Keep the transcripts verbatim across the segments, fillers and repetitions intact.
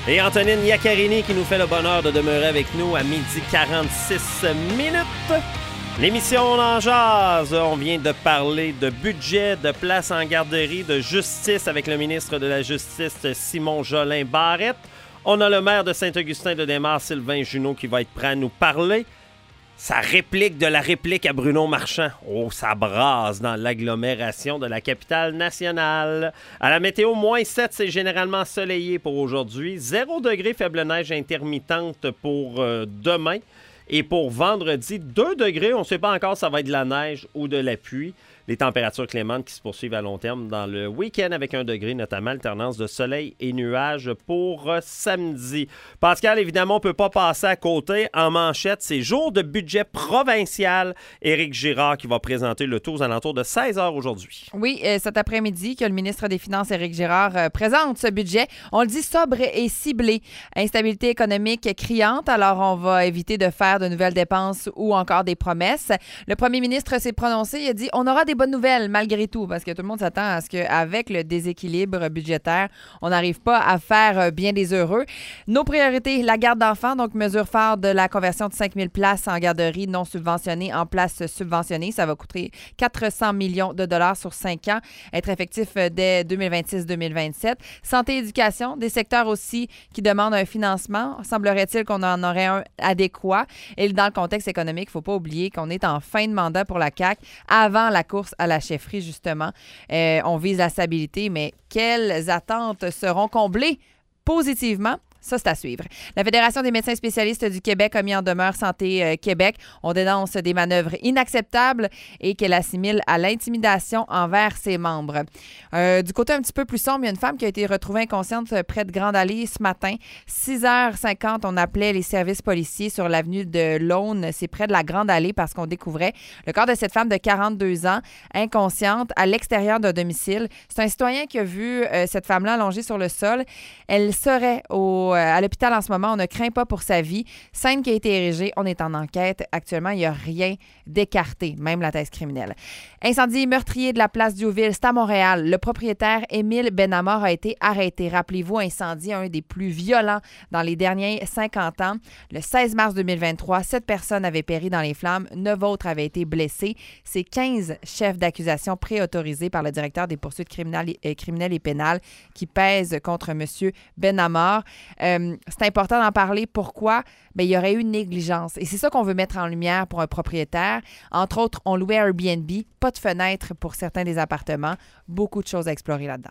Et Antonine Iaccarini qui nous fait le bonheur de demeurer avec nous à midi quarante-six minutes. L'émission On en jase. On vient de parler de budget, de place en garderie, de justice avec le ministre de la Justice, Simon Jolin Barrette. On a le maire de Saint-Augustin-de-Desmaures, Sylvain Junot, qui va être prêt à nous parler. Sa réplique de la réplique à Bruno Marchand. Oh, ça brasse dans l'agglomération de la capitale nationale. À la météo, moins sept, c'est généralement ensoleillé pour aujourd'hui. zéro degré, faible neige intermittente pour euh, demain. Et pour vendredi, deux degrés, on ne sait pas encore si ça va être de la neige ou de la pluie. Les températures clémentes qui se poursuivent à long terme dans le week-end avec un degré, notamment alternance de soleil et nuages pour euh, samedi. Pascal, évidemment, on ne peut pas passer à côté. En manchette, c'est jour de budget provincial. Éric Girard qui va présenter le tout aux alentours de seize heures aujourd'hui. Oui, euh, cet après-midi que le ministre des Finances, Éric Girard, euh, présente ce budget. On le dit sobre et ciblé. Instabilité économique criante, alors on va éviter de faire de nouvelles dépenses ou encore des promesses. Le premier ministre s'est prononcé, il a dit on aura des bonnes nouvelles malgré tout, parce que tout le monde s'attend à ce qu'avec le déséquilibre budgétaire, on n'arrive pas à faire bien des heureux. Nos priorités, la garde d'enfants, donc mesure phare de la conversion de cinq mille places en garderie non subventionnées en places subventionnées. Ça va coûter quatre cents millions de dollars sur cinq ans, être effectif dès deux mille vingt-six deux mille vingt-sept. Santé et éducation, des secteurs aussi qui demandent un financement. Semblerait-il qu'on en aurait un adéquat. Et dans le contexte économique, il ne faut pas oublier qu'on est en fin de mandat pour la C A Q, avant la course à la chefferie, justement. Euh, on vise la stabilité, mais quelles attentes seront comblées positivement? Ça, c'est à suivre. La Fédération des médecins spécialistes du Québec a mis en demeure Santé euh, Québec. On dénonce des manœuvres inacceptables et qu'elle assimile à l'intimidation envers ses membres. Euh, du côté un petit peu plus sombre, il y a une femme qui a été retrouvée inconsciente près de Grande Allée ce matin. six heures cinquante, on appelait les services policiers sur l'avenue de l'Aune. C'est près de la Grande Allée parce qu'on découvrait le corps de cette femme de quarante-deux ans, inconsciente, à l'extérieur d'un domicile. C'est un citoyen qui a vu euh, cette femme-là allongée sur le sol. Elle serait au à l'hôpital en ce moment. On ne craint pas pour sa vie. Scène qui a été érigée. On est en enquête. Actuellement, il n'y a rien d'écarté, même la thèse criminelle. Incendie meurtrier de la place Diouville, c'est à Montréal. Le propriétaire Émile Benamor a été arrêté. Rappelez-vous, incendie, un des plus violents dans les derniers cinquante ans. Le seize mars deux mille vingt-trois, sept personnes avaient péri dans les flammes. Neuf autres avaient été blessés. C'est quinze chefs d'accusation préautorisés par le directeur des poursuites criminelles et, criminelles et pénales qui pèsent contre M. Benamor. Euh, c'est important d'en parler. Pourquoi? Bien, il y aurait eu une négligence. Et c'est ça qu'on veut mettre en lumière pour un propriétaire. Entre autres, on louait Airbnb, pas de fenêtres pour certains des appartements. Beaucoup de choses à explorer là-dedans.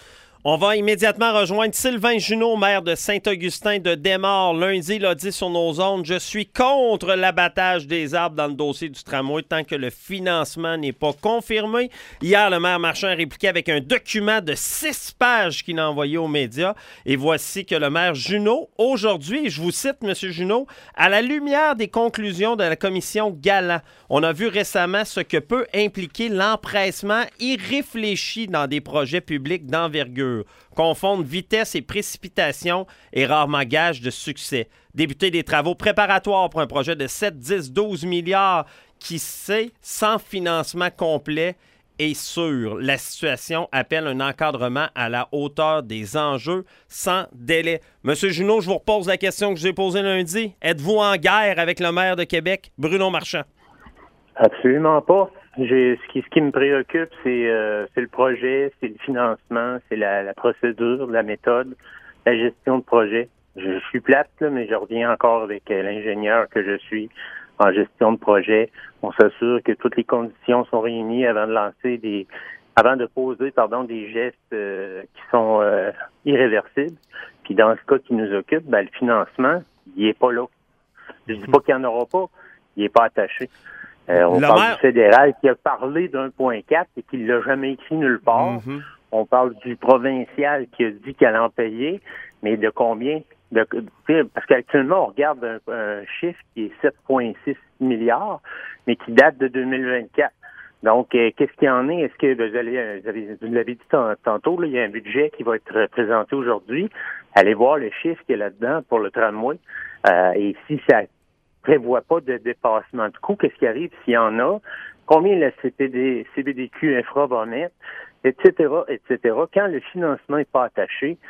On va immédiatement rejoindre Sylvain Junot, maire de Saint-Augustin-de-Desmaures. Lundi, il a dit sur nos ondes « Je suis contre l'abattage des arbres dans le dossier du tramway tant que le financement n'est pas confirmé. » Hier, le maire Marchand a répliqué avec un document de six pages qu'il a envoyé aux médias. Et voici que le maire Junot, aujourd'hui, je vous cite, M. Junot, « À la lumière des conclusions de la commission Galland, on a vu récemment ce que peut impliquer l'empressement irréfléchi dans des projets publics d'envergure. Confondre vitesse et précipitation est rarement gage de succès. Débuter des travaux préparatoires pour un projet de sept, dix, douze milliards qui sait, sans financement complet et sûr. La situation appelle un encadrement à la hauteur des enjeux sans délai. Monsieur Junot, je vous repose la question que j'ai posée lundi. Êtes-vous en guerre avec le maire de Québec, Bruno Marchand? Absolument pas. J'ai, ce, qui, ce qui me préoccupe, c'est, euh, c'est le projet, c'est le financement, c'est la, la procédure, la méthode, la gestion de projet. Je, je suis plate, là, mais je reviens encore avec euh, l'ingénieur que je suis en gestion de projet. On s'assure que toutes les conditions sont réunies avant de lancer des, avant de poser, pardon, des gestes euh, qui sont euh, irréversibles. Puis dans ce cas qui nous occupe, ben, le financement, il est pas là. Je dis pas qu'il n'y en aura pas, il est pas attaché. Euh, on Le parle maire... du fédéral qui a parlé d'un point quatre et qui l'a jamais écrit nulle part. Mm-hmm. On parle du provincial qui a dit qu'elle en payait, mais de combien? De, parce qu'actuellement, on regarde un, un chiffre qui est sept virgule six milliards, mais qui date de deux mille vingt-quatre. Donc, euh, qu'est-ce qu'il y en est? Est-ce que vous, allez, vous, avez, vous l'avez dit tantôt, là, il y a un budget qui va être présenté aujourd'hui. Allez voir le chiffre qu'il y a là-dedans pour le tramway. Euh, et si ça prévoit pas de dépassement de coûts, qu'est-ce qui arrive s'il y en a? Combien le C P D, C B D Q infra va mettre, et cetera, et cetera. Quand le financement n'est pas attaché,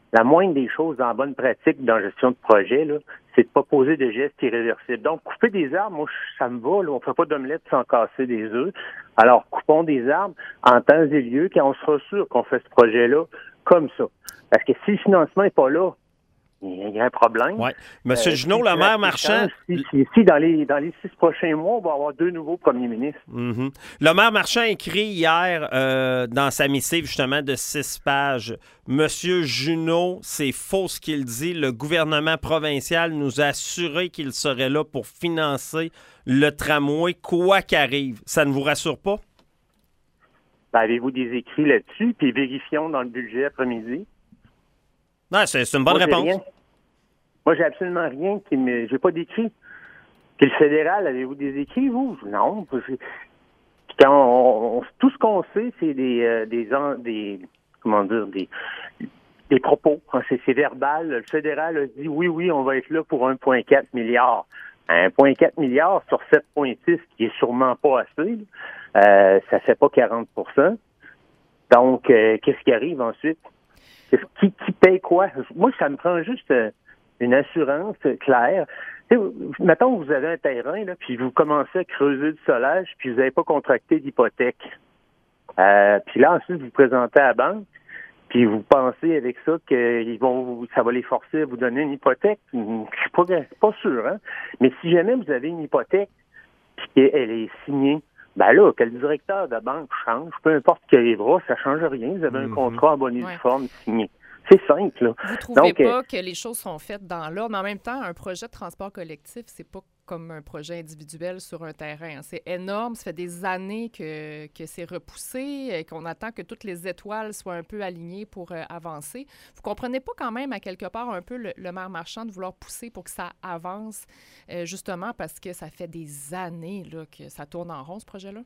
la moindre des choses en bonne pratique dans la gestion de projet, là, c'est de pas poser de gestes irréversibles. Donc, couper des arbres, moi, ça me va. Là, on ne fait pas d'omelette sans casser des œufs. Alors, coupons des arbres en temps et lieu, quand on sera sûr qu'on fait ce projet-là comme ça. Parce que si le financement n'est pas là, il y a un problème. Oui. Monsieur euh, Junot, le maire Marchand... Si, si, si dans, les, dans les six prochains mois, on va avoir deux nouveaux premiers ministres. Mm-hmm. Le maire Marchand a écrit hier euh, dans sa missive, justement, de six pages, « Monsieur Junot, c'est faux ce qu'il dit. Le gouvernement provincial nous a assuré qu'il serait là pour financer le tramway, quoi qu'arrive. » Ça ne vous rassure pas? Ben, avez-vous des écrits là-dessus? Puis vérifions dans le budget après-midi. Non, c'est, c'est une bonne Moi, réponse. J'ai rien. Moi, j'ai absolument rien qui me. J'ai pas d'écrit. Puis le fédéral, avez-vous des écrits, vous? Non. Puis quand on, on, tout ce qu'on sait, c'est des, euh, des, des, comment dire, des, des propos. C'est, c'est verbal. Le fédéral a dit oui, oui, on va être là pour un virgule quatre milliard. un virgule quatre milliard sur sept virgule six, qui est sûrement pas assez. Euh, ça fait pas quarante pour cent. Donc, euh, qu'est-ce qui arrive ensuite? Qui, qui paye quoi? Moi, ça me prend juste une assurance claire. Tu sais, mettons que vous avez un terrain, là, puis vous commencez à creuser du solage, puis vous n'avez pas contracté d'hypothèque. Euh, puis là, ensuite, vous vous présentez à la banque, puis vous pensez avec ça que ils vont, ça va les forcer à vous donner une hypothèque. Je suis pas, pas sûr, hein? Mais si jamais vous avez une hypothèque, puis qu'elle est signée, ben là, que le directeur de la banque change, peu importe ce qui arrivera, ça ne change rien. Vous avez mm-hmm. un contrat en bonne et due forme signé. C'est simple, là. Vous ne trouvez Donc, pas euh, que les choses sont faites dans l'ordre, mais en même temps, un projet de transport collectif, c'est pas comme un projet individuel sur un terrain. C'est énorme, ça fait des années que, que c'est repoussé, qu'on attend que toutes les étoiles soient un peu alignées pour euh, avancer. Vous comprenez pas quand même, à quelque part, un peu le, le maire Marchand de vouloir pousser pour que ça avance, euh, justement parce que ça fait des années là, que ça tourne en rond, ce projet-là?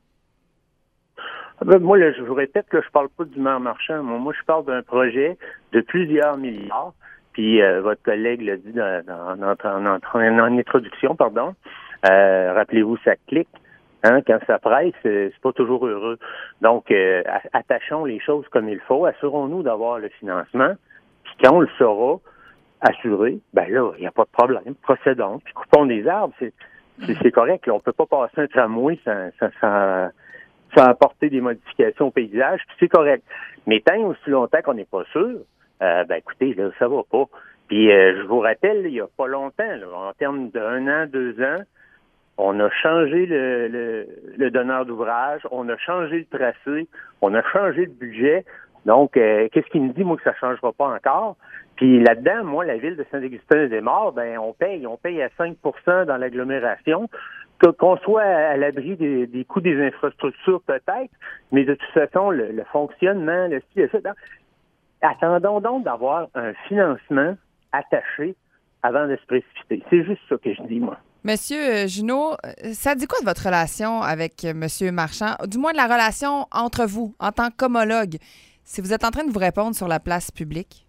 Moi, là, je vous répète que je parle pas du maire Marchand. Moi, moi je parle d'un projet de plusieurs milliards. Puis euh, votre collègue l'a dit dans, dans, dans, en, en, en introduction, pardon. Euh, rappelez-vous, ça clique. Hein, quand ça presse, c'est, c'est pas toujours heureux. Donc, euh, attachons les choses comme il faut. Assurons-nous d'avoir le financement. Puis quand on le saura assuré, ben là, il n'y a pas de problème. Procédons. Puis coupons des arbres. C'est, c'est, c'est correct. Là. On peut pas passer un tramway sans, sans, sans sans apporter des modifications au paysage, puis c'est correct. Mais tant aussi longtemps qu'on n'est pas sûr, euh, ben écoutez, là, ça va pas. Puis euh, je vous rappelle, là, il y a pas longtemps, là, en termes d'un an, deux ans, on a changé le, le, le donneur d'ouvrage, on a changé le tracé, on a changé le budget. Donc, euh, qu'est-ce qui nous dit, moi, que ça changera pas encore? Puis là-dedans, moi, la ville de Saint-Augustin-des-Maures, ben on paye, on paye à cinq pour cent dans l'agglomération. Qu'on soit à l'abri des, des coûts des infrastructures, peut-être, mais de toute façon, le, le fonctionnement, le style, ça. Donc, attendons donc d'avoir un financement attaché avant de se précipiter. C'est juste ça que je dis, moi. Monsieur Junot, ça dit quoi de votre relation avec Monsieur Marchand? Du moins de la relation entre vous, en tant qu'homologue, si vous êtes en train de vous répondre sur la place publique?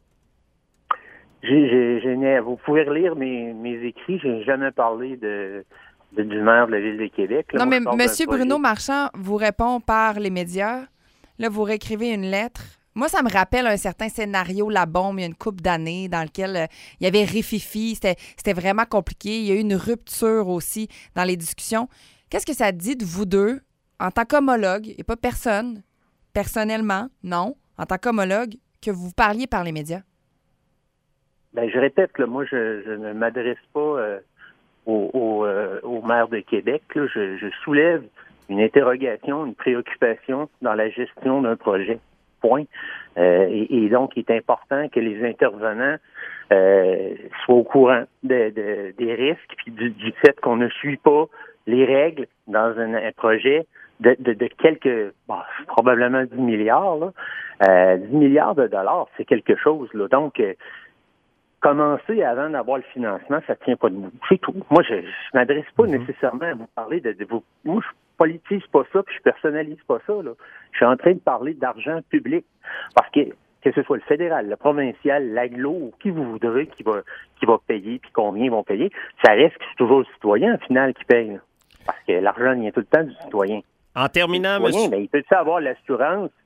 J'ai, j'ai, j'ai, vous pouvez relire mes, mes écrits. J'ai jamais parlé de... du maire de la Ville de Québec. Là, non, mais M. Bruno Marchand vous répond par les médias. Là, vous réécrivez une lettre. Moi, ça me rappelle un certain scénario La Bombe, il y a une couple d'années, dans lequel euh, il y avait rififi. C'était, c'était vraiment compliqué. Il y a eu une rupture aussi dans les discussions. Qu'est-ce que ça dit de vous deux, en tant qu'homologue, et pas personne, personnellement, non, en tant qu'homologue, que vous parliez par les médias? Bien, je répète, là, moi, je, je ne m'adresse pas... Euh... Au, au, euh, au maire de Québec, là, je, je soulève une interrogation, une préoccupation dans la gestion d'un projet. Point. Euh, et, et donc, il est important que les intervenants euh, soient au courant de, de, des risques puis du, du fait qu'on ne suit pas les règles dans un, un projet de, de, de quelques, bon, probablement dix milliards. Là. Euh, dix milliards de dollars, c'est quelque chose. Là. Donc, euh, commencer avant d'avoir le financement, ça tient pas debout. C'est tout. Moi, je ne m'adresse pas mm-hmm. nécessairement à vous parler de, de vous. Moi, je politise pas ça, puis je personnalise pas ça. Là. Je suis en train de parler d'argent public. Parce que que ce soit le fédéral, le provincial, l'aglo, ou qui vous voudrez qui va qui va payer, puis combien vont payer, ça reste que c'est toujours le citoyen, au final, qui paye. Là. Parce que l'argent vient tout le temps du citoyen. En terminant, citoyen, monsieur... ben, il peut avoir l'assurance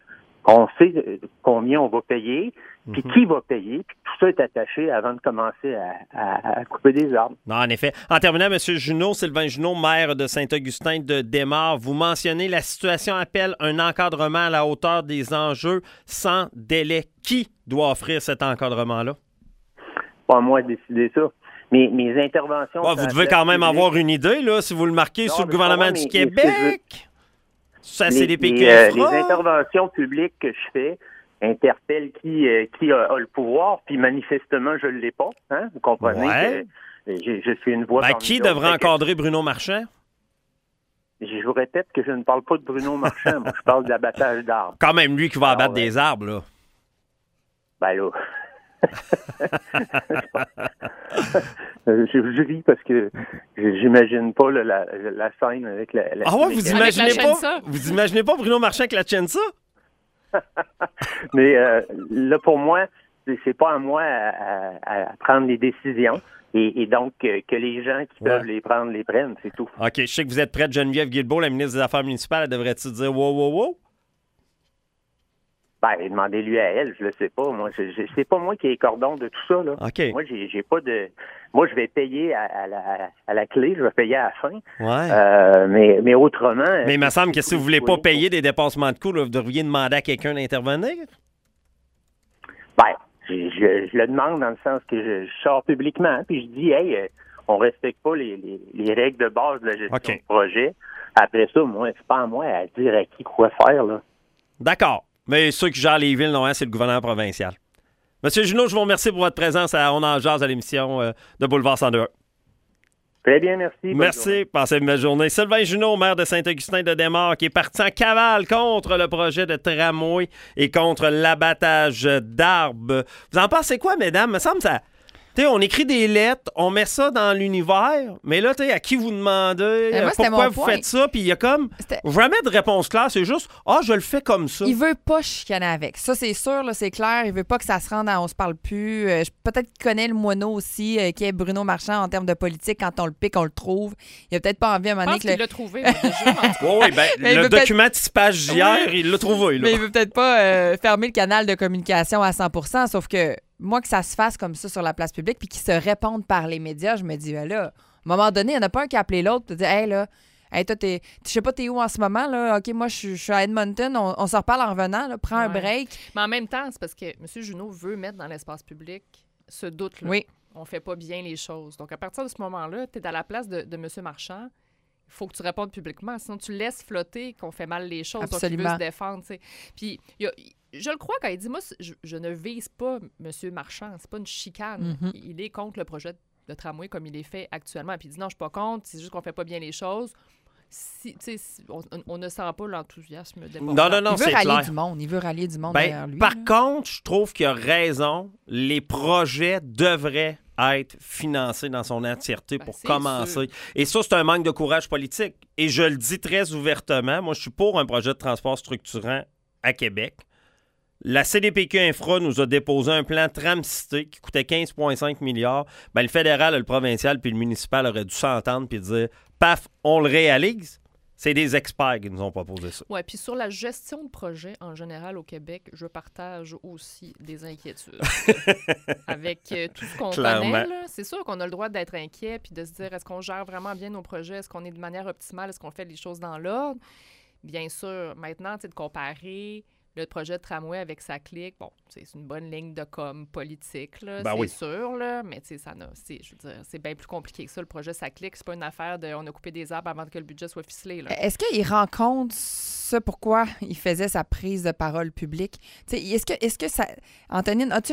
qu'on sait combien on va payer, puis Mm-hmm. qui va payer, puis tout ça est attaché avant de commencer à, à, à couper des arbres. Non, en effet. En terminant, M. Junot, Sylvain Junot, maire de Saint-Augustin de Desmaures, vous mentionnez la situation appelle un encadrement à la hauteur des enjeux sans délai. Qui doit offrir cet encadrement-là? Pas à moi de décider ça. Mes, mes interventions... Oh, vous devez quand même avoir une idée, là, si vous le marquez Non, sur le mais gouvernement mais, du mais, Québec. Ça, c'est des les, P Q. les, euh, les interventions publiques que je fais interpellent qui, euh, qui a, a le pouvoir, puis manifestement, je ne l'ai pas. Hein? Vous comprenez Ouais. que je, je suis une voix... Ben, parmi qui d'autres. devrait Fait que- encadrer Bruno Marchand? Je vous répète que je ne parle pas de Bruno Marchand. Moi, je parle d'abattage d'arbres. Quand même lui qui va Alors, abattre ouais. des arbres, là. Ben là... je, je ris parce que j'imagine pas là, la, la scène avec la... la Ah ouais, vous avec- imaginez Avec la pas? Chensa. Vous imaginez pas Bruno Marchand avec la Chensa? Mais euh, là, pour moi, c'est c'est pas à moi à, à- à prendre les décisions. Et, et donc, euh, que les gens qui Ouais. peuvent les prendre, les prennent, c'est tout. OK, je sais que vous êtes prête, Geneviève Guilbeault, la ministre des Affaires municipales. Elle devrait-tu dire wow, wow, wow? Ben, demandez-lui à elle, je le sais pas. Moi, je, je- c'est pas moi qui ai les cordons de tout ça, là. OK. Moi, j'ai, j'ai pas de... Moi, je vais payer à, à la, à la clé, je vais payer à la fin. Ouais. Euh, mais, mais autrement... Mais il me semble que si vous voulez pas Oui. payer des dépassements de coûts, là, vous devriez demander à quelqu'un d'intervenir. Ben, je, je, je le demande dans le sens que je, je sors publiquement, puis je dis, hey, euh, on respecte pas les, les, les règles de base de la gestion OK. du projet. Après ça, moi, c'est pas à moi à dire à qui quoi faire, là. D'accord. Mais ceux qui gèrent les villes, non, hein, c'est le gouvernement provincial. Monsieur Junot, je vous remercie pour votre présence à On en jase à l'émission euh, de Boulevard cent deux un. Très bien, merci. Bonne journée. Merci. Passez une belle journée. Sylvain Junot, maire de Saint-Augustin de Desmaures, qui est parti en cavale contre le projet de tramway et contre l'abattage d'arbres. Vous en pensez quoi, mesdames? Me semble ça... Tu sais, on écrit des lettres, on met ça dans l'univers, mais là, tu sais, à qui vous demandez, Mais moi, euh, c'était pourquoi mon vous point. faites ça, puis il y a comme C'était- jamais de réponse claire, c'est juste « Ah, je le fais comme ça ». Il veut pas chicaner avec. Ça, c'est sûr, là, c'est clair. Il veut pas que ça se rende à on se parle plus. Euh, je- peut-être qu'il connaît le moineau aussi, euh, qui est Bruno Marchand en termes de politique. Quand on le pique, on le trouve. Il a peut-être pas envie à un Je moment donné pense que le- qu'il l'a trouvé, moi, déjà. en tout cas. Oui, oui, ben, Mais il le veut peut-être- document typage d'hier, il l'a trouvé, là. Mais il veut peut-être pas euh, fermer le canal de communication à cent pour cent, sauf que moi, que ça se fasse comme ça sur la place publique puis qu'ils se répondent par les médias, je me dis, ben là, à un moment donné, il n'y en a pas un qui a appelé l'autre pour dire, hey, là, hey, toi, t'es, je sais pas, t'es où en ce moment, là? OK, moi, je suis- je suis à Edmonton, on, on se reparle en revenant, là, prends un Ouais. break. Mais en même temps, c'est parce que M. Junot veut mettre dans l'espace public ce doute-là. Oui. On fait pas bien les choses. Donc, à partir de ce moment-là, tu es à la place de, de M. Marchand. Il faut que tu répondes publiquement. Sinon, tu laisses flotter qu'on fait mal les choses. Donc, il Absolument. veut se défendre. tu sais. Puis, il y a- je le crois quand il dit, moi, je, je ne vise pas M. Marchand. C'est pas une chicane. Mhm. Il est contre le projet de tramway comme il est fait actuellement. Puis il dit, non, je suis pas contre. C'est juste qu'on fait pas bien les choses. Si, tu sais, si- on, on ne sent pas l'enthousiasme débordant. Non, non, non, il veut c'est rallier clair. du monde. Il veut rallier du monde derrière Ben, lui. par là. contre, je trouve qu'il a raison. Les projets devraient être financés dans son entièreté Ben, pour c'est commencer. sûr. Et ça, c'est un manque de courage politique. Et je le dis très ouvertement, moi, je suis pour un projet de transport structurant à Québec. La C D P Q Infra nous a déposé un plan Tram-Cité qui coûtait quinze virgule cinq milliards. Ben, le fédéral, le provincial puis le municipal auraient dû s'entendre puis dire « Paf, on le réalise ». C'est des experts qui nous ont proposé ça. Oui, puis sur la gestion de projet en général au Québec, je partage aussi des inquiétudes. Avec euh, tout ce qu'on Clairement. connaît, là, c'est sûr qu'on a le droit d'être inquiet puis de se dire est-ce qu'on gère vraiment bien nos projets, est-ce qu'on est de manière optimale, est-ce qu'on fait les choses dans l'ordre. Bien sûr, maintenant, tu sais, de comparer le projet de tramway avec sa clique, bon, c'est une bonne ligne de com politique, là, Ben c'est oui. sûr, là, mais tu sais, ça n'a, c'est, je veux dire, c'est bien plus compliqué que ça. Le projet sa clique, c'est pas une affaire de on a coupé des arbres avant que le budget soit ficelé, là. Est-ce qu'il rend compte ça pourquoi il faisait sa prise de parole publique? Tu sais, est-ce que, est-ce que ça. Antonine, as-tu